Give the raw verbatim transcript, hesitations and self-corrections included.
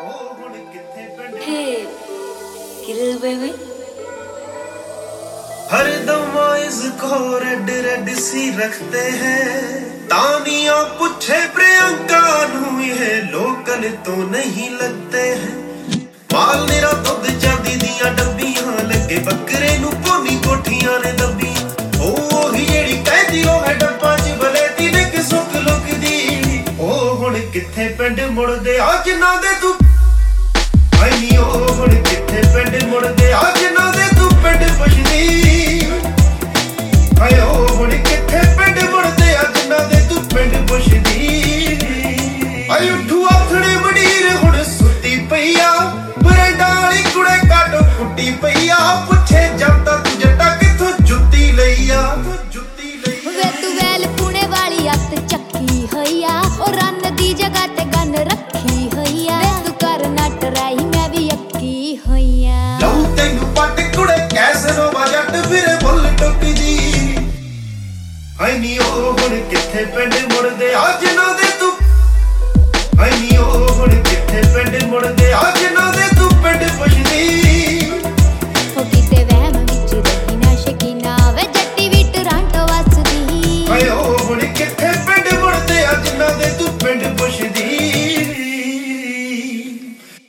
Hey, kill baby. हर दम इसको red red सी रखते हैं तानिया पूछे प्रियंका नू ये लोकल तो नहीं लगते हैं माल मेरा दुध चांदी दिया डब्बियां लगे बकरे नू पोनी कोठियां ने दबी ओ ही जेड़ी कहदी ओ है डब्बा च बलेती ने कि सुख लुकदी ओ हुण किथे पिंड मुड़दे आ जिन्ना दे तू आई नी ओ हुण किथे पिंड मुड़दे आ जिन्ना दे तू पिंड पुछदी आयो हुण किथे पिंड मुड़दे आ जिन्ना दे तू पिंड पुछदी आई उठू आथड़े मंडीर हुण सुत्ती पई आ बरंडा वाली कुड़े काटो फुੱਟੀ पई आ पुछे ਜਾਂਦਾ ਤੂੰ ਜੱਟਾ ਕਿੱਥੋਂ ਜੁੱਤੀ ਲਈ ਆ ਜੁੱਤੀ ਲਈ ਵੇ ਤੂੰ ਵੈਲ ਪੁਣੇ ਵਾਲੀ ਅੱਤ ਚੱਕੀ ਹੋਈ ਆ ਉਹ ਰੰਨ ਦੀ ਜਗ੍ਹਾ ਤੇ ਗਨ ਰੱਖੀ ਹੋਈ ਆ ਵੇ ਤੂੰ ਕਰ ਨਾ ਟਰਾਈ ਮੈਂ ਵੀ ਅੱਕੀ ਹੋਈ ਆ ਲਊ ਤੈਨੂੰ ਪੱਟ ਕੁੜੇ ਕੈਸੇ ਨੋ ਜੱਟ ਫਿਰ ਬੁੱਲ ਟੁੱਕਦੀ ਹਾਈ ਨੀ ਉਹ ਹੁਣ ਕਿੱਥੇ ਪਿੰਡ ਮੁੜਦੇ ਆ ਜਿਨ੍ਹਾਂ